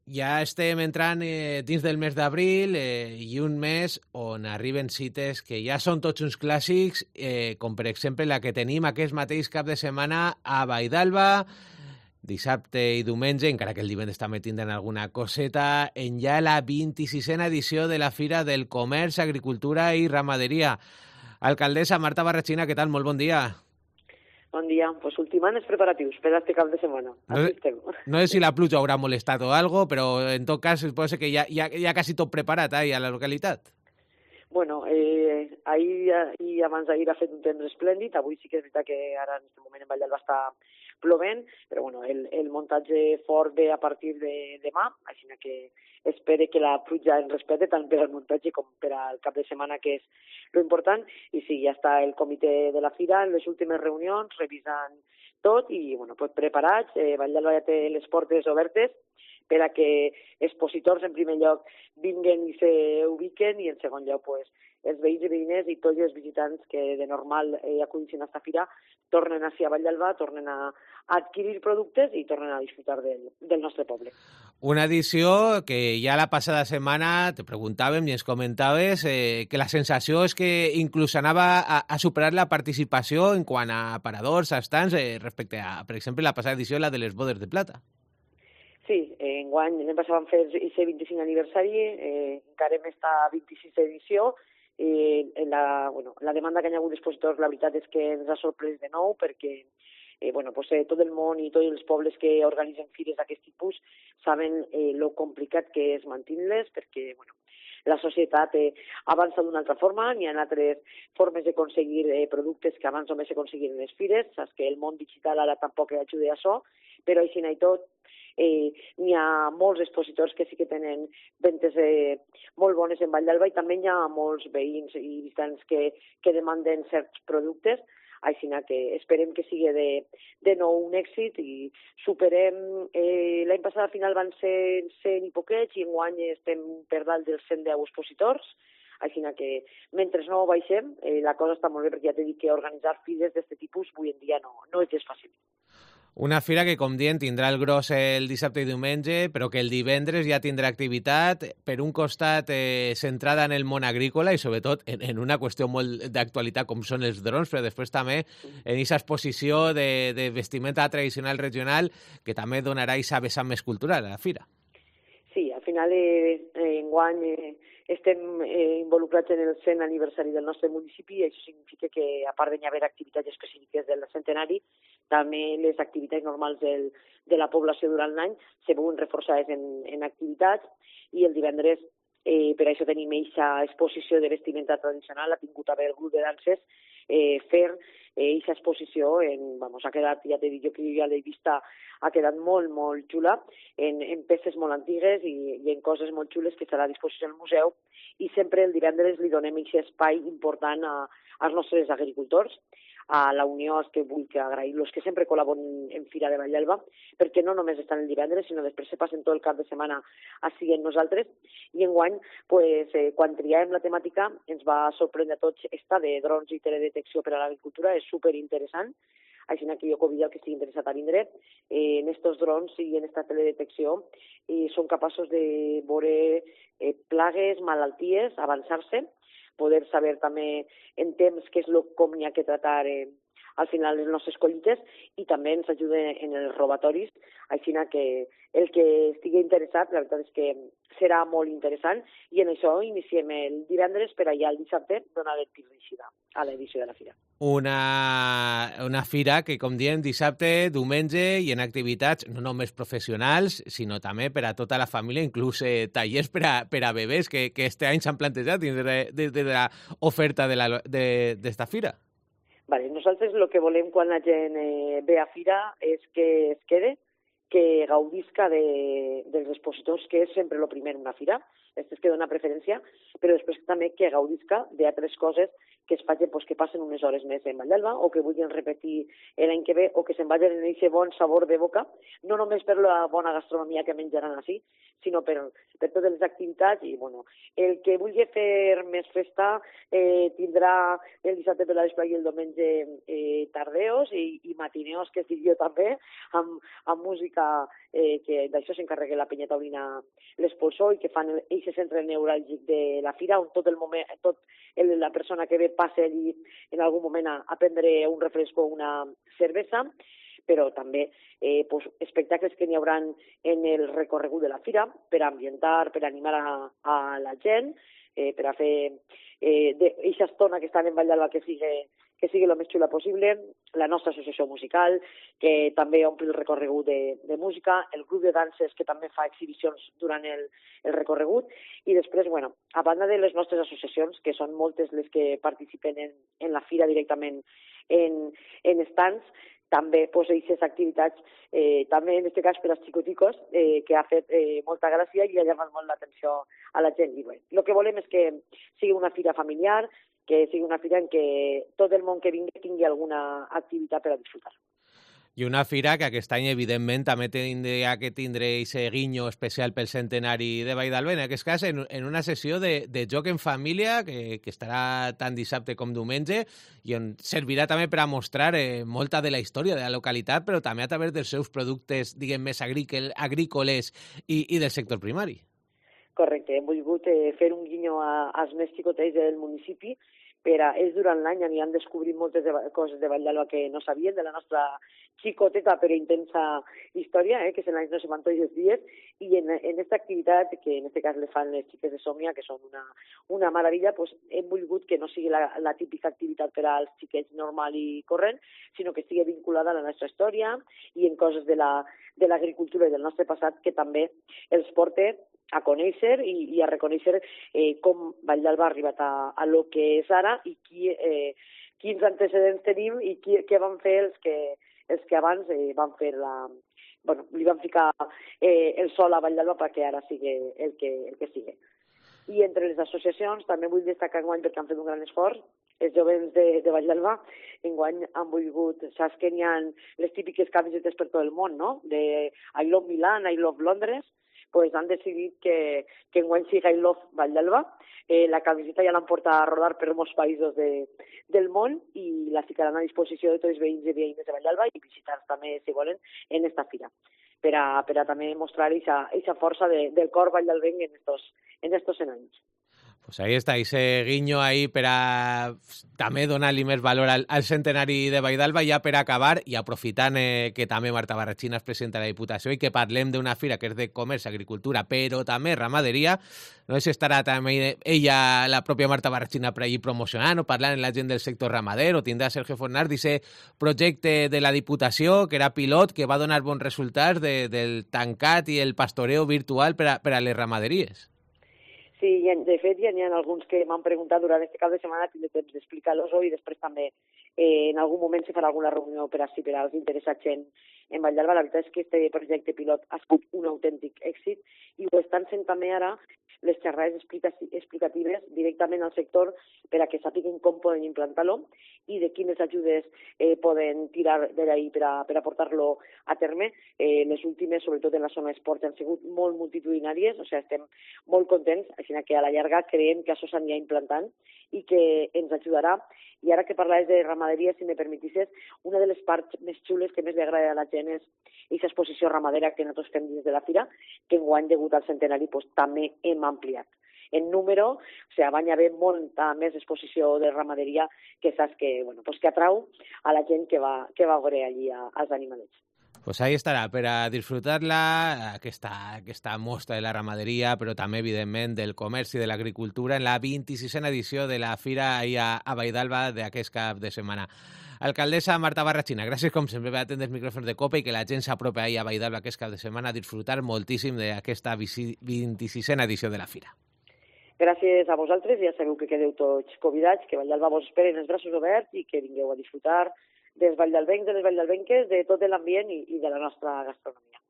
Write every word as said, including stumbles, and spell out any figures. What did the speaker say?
Ja estem entrant eh, dins del mes d'abril eh, i un mes on arriben cites que ja són tots uns clàssics, eh, com per exemple la que tenim aquest mateix cap de setmana a Vaidalba, dissabte i diumenge, encara que el divendres també tindran alguna coseta, en ja la vint-i-sisena edició de la Fira del Comerç, Agricultura i Ramaderia. Alcaldessa Marta Barrachina, què tal? Molt bon dia. Bon dia. Pues ultimant els preparatius per este cap de setmana. No, no sé si la pluja haurà molestat o algo, però en tot cas pot ser que ja, ja, ja quasi tot preparat ahí a la localitat. Bueno, eh, ahir i abans d'ahir ha fet un temps esplèndid. Avui sí que és veritat que ara en aquest moment en Vallalba està plovent, però bueno, el, el muntatge fort ve a partir de demà, així que espere que la pluja ens respecte tant per al muntatge com per al cap de setmana, que és lo important. I sí, ja està el comitè de la Fira en les últimes reunions, revisant tot i bueno, pues preparats. Eh, Vallalba ja té les portes obertes per a que expositors, en primer lloc, vinguen i s'ubiquen, i en segon lloc, pues, els veïns i veïnes i tots els visitants que de normal eh, acudixen a esta fira tornen a ser a Vallalba, tornen a, a adquirir productes i tornen a disfrutar del, del nostre poble. Una edició que ja la passada setmana te preguntàvem i ens comentaves eh, que la sensació és que inclús anava a, a superar la participació en quant a aparadors, a estants, eh, respecte a, per exemple, la passada edició, la de les bodes de plata. Sí, eh, enguany l'any passat vam fer aquest vint-i-cinc aniversari, eh, encara hem estat a vint-i-sisena edició. Eh, la, bueno, la demanda que hi ha hagut d'expositors, la veritat és que ens ha sorprès de nou, perquè eh, bueno, pues, eh, tot el món i tots els pobles que organitzen fires d'aquest tipus saben eh, lo complicat que és mantenir-les, perquè bueno, la societat eh, avança d'una altra forma, n'hi ha altres formes d'aconseguir eh, productes que abans només s'aconseguien en les fires. Saps que el món digital ara tampoc ajuda a això, però així i tot Eh, n'hi ha molts expositors que sí que tenen ventes eh, molt bones en Vallalba, i també hi ha molts veïns i visitants que, que demanden certs productes, així que esperem que sigui de, de nou un èxit i superem. Eh, l'any passat al final van ser cent i poquets i enguany estem per dalt dels cent deu expositors, així que mentre no baixem eh, la cosa està molt bé, perquè ja t'he dit que organitzar fires d'aquest tipus avui en dia no, no és gens fàcil. Una fira que, com dient, tindrà el gros el dissabte i diumenge, però que el divendres ja tindrà activitat, per un costat eh, centrada en el món agrícola i sobretot en, en una qüestió molt d'actualitat com són els drons, però després també en aquesta exposició de, de vestimenta tradicional regional que també donarà aquesta vessant més cultural a la fira. Sí, al final eh, eh, enguany eh, estem eh, involucrats en el cent aniversari del nostre municipi, i això significa que, a part d'hi haver activitats específiques del centenari, també les activitats normals del, de la població durant l'any se veuen reforçades en, en activitats, i el divendres eh, per això tenim aquesta exposició de vestimenta tradicional. Ha tingut a veure el grup de danses eh, fer aquesta eh, exposició, en, vamos, ha quedat, ja t'he dit, jo que ja l'he vista, ha quedat molt, molt xula, en, en peces molt antigues i, i en coses molt xules que estarà a disposició al museu, i sempre el divendres li donem aquest espai important a, als nostres agricultors, a la Unió, que vull que agrair-los que sempre col·laboren en Fira de Vallalba, perquè no només estan el divendres, sinó després se passen tot el cap de setmana així en nosaltres. I enguany, pues, eh, quan triàvem la temàtica, ens va sorprendre a tots esta de drons i teledetecció per a l'agricultura, és superinteressant, així que jo convido que estigui interessat a vindre. Eh, en estos drons i en esta teledetecció eh, són capaços de veure eh, plagues, malalties, avançar-se, poder saber també en temps què és lo, com hi ha que tratar eh, al final les nostres collites, i també ens ajuda en els robatoris, així que el que estigui interessat, la veritat és que serà molt interessant, i en això iniciem el divendres per allà el dissabte donar el tir d'eixida a l'edició de la fira. Una, una fira que, com diem, dissabte, diumenge i en activitats no només professionals, sinó també per a tota la família, inclús eh, tallers per a, per a bebès que, que este any s'han plantejat dins de, de, de l'oferta d'esta de, de fira. Vale, nosaltres el que volem quan la gent eh, ve a fira és que es quede, que gaudisca de, dels expositors, que és sempre el primer en una fira, és que dona preferència, però després també que gaudisca d'altres coses que es facin pues, que passen unes hores més en Vallalba o que vulguin repetir l'any que ve o que se'n vagin en aquest bon sabor de boca, no només per la bona gastronomia que menjaran així, sinó per, per totes les activitats. I bueno, el que vulgui fer més festa eh, tindrà el dissabte per la vespre i el diumenge eh, tardeos i, i matineos, que estic jo també, amb, amb música eh, que d'això s'encarrega la Penya Taurina l'Espolsó i que fan aquest centre neuràlgic de la fira, on tot el moment, tot el, la persona que ve passa allí en algun moment a, a prendre un refresco o una cervesa, però també eh, pues, espectacles que n'hi haurà en el recorregut de la fira per ambientar, per animar a, a la gent, eh, per a fer eh, d'aquesta estona que estan en Vallalba que sigui que sigui el més xula possible, la nostra associació musical, que també omple el recorregut de, de música, el grup de danses, que també fa exhibicions durant el, el recorregut, i després, bueno, a banda de les nostres associacions, que són moltes les que participen en, en la fira directament en, en stands, també pues, aquestes activitats, eh, també en aquest cas per als xicoticos, eh, que ha fet eh, molta gràcia i ha llamat molt l'atenció a la gent. I bé, el que volem és que sigui una fira familiar, que sigui una fira en què tot el món que vingui tingui alguna activitat per a disfrutar. I una fira que aquest any, evidentment, també tindrà que tindre aquest guinyo especial pel centenari de Vall d'Alba, en aquest cas en, en una sessió de, de joc en família, que, que estarà tant dissabte com diumenge, i on servirà també per a mostrar eh, molta de la història de la localitat, però també a través dels seus productes, diguem, més agrícoles i, i del sector primari. Correcte, hem volgut eh, fer un guinyo a, als més xicotets del municipi, per a ells durant l'any aniran descobrint moltes de, coses de Vallalba que no sabien, de la nostra xicoteta però intensa història, eh, que se l'any no se van tots els dies, i en, en aquesta activitat, que en aquest cas le fan les xiques de Somia, que són una, una meravella, pues, hem volgut que no sigui la, la típica activitat per als xiquets normal i corrent, sinó que estigui vinculada a la nostra història i en coses de la, de l'agricultura i del nostre passat que també els porta a conèixer i, i a reconèixer eh, com Vallalba ha arribat a, a lo que és ara i qui, eh, quins antecedents tenim i qui, què van fer els que, els que abans eh, van fer la... Bueno, li van ficar eh, el sol a Vallalba perquè ara sigui el que, el que sigui. I entre les associacions també vull destacar enguany perquè han fet un gran esforç. Els jovens de, de Vallalba enguany han volgut, saps que n'hi ha les típiques camisetes per tot el món, no? De I love Milan, I love Londres, pues han decidit que, que enguany siga I love Vallalba. Eh, la camiseta ja l'han portat a rodar per molts països de, del món i la ficaran a disposició de tots els veïns i veïnes de Vallalba i visitar també, si volen, en esta fira, per a, per a també mostrar aquesta força de, del cor vallalbenc en estos, en estos anys. Pues ahí está, ese guiño ahí per a també donar-li més valor al, al centenari de Vall d'Alba. Ja per acabar, i aprofitant eh, que també Marta Barrachina es presenta a la Diputació i que parlem d'una fira que és de comerç, agricultura, però també ramaderia, no sé si estarà també ella, la pròpia Marta Barrachina, per allí promocionant o parlant amb la gent del sector ramader, o tindrà Sergio Fornars d'aquest projecte de la Diputació, que era pilot, que va donar bons resultats de, del tancat i el pastoreo virtual per a, per a les ramaderies. Sí, de fet ja n'hi ha alguns que m'han preguntat durant aquest cap de setmana, tindré temps d'explicar-los-ho i després també eh, en algun moment se farà alguna reunió per a, si per als interessats en, en Vall d'Alba. La veritat és que aquest projecte pilot ha sigut un autèntic èxit i ho estan sent també ara les xerrades explicatives directament al sector per a que sàpiguen com poden implantar-lo i de quines ajudes eh, poden tirar de l'ahí per a, per a portar-lo a terme. Eh, les últimes, sobretot en la zona d'esport, han sigut molt multitudinàries, o sigui, estem molt contents, així que a la llarga creiem que això s'anirà implantant i que ens ajudarà. I ara que parlaves de ramaderia, si me permetisses, una de les parts més xules que més li agrada a la gent és aquesta exposició ramadera que nosaltres fem dins de la fira, que enguany, degut al centenari, pues, també hem ampliat. En número, o sigui, va haver molta més exposició de ramaderia que saps que, bueno, pues, que atrau a la gent que va, que va veure allí a, als animalets. Pues ahí estarà, per a disfrutar-la, aquesta, aquesta mostra de la ramaderia, però també, evidentment, del comerç i de l'agricultura en la vint-i-sisena edició de la Fira ahir a, a Vall d'Alba d'aquest cap de setmana. Alcaldessa Marta Barrachina, gràcies com sempre per atendre els micròfons de Cope i que la gent s'apropi ahir a Vall d'Alba aquest cap de setmana a disfrutar moltíssim d'aquesta vint-i-sisena edició de la Fira. Gràcies a vosaltres, ja sabeu que quedeu tots convidats, que Vall d'Alba vos espera en els braços oberts i que vingueu a disfrutar dels valldalbencs, de les valldalbenques, de tot l'ambient i, i de la nostra gastronomia.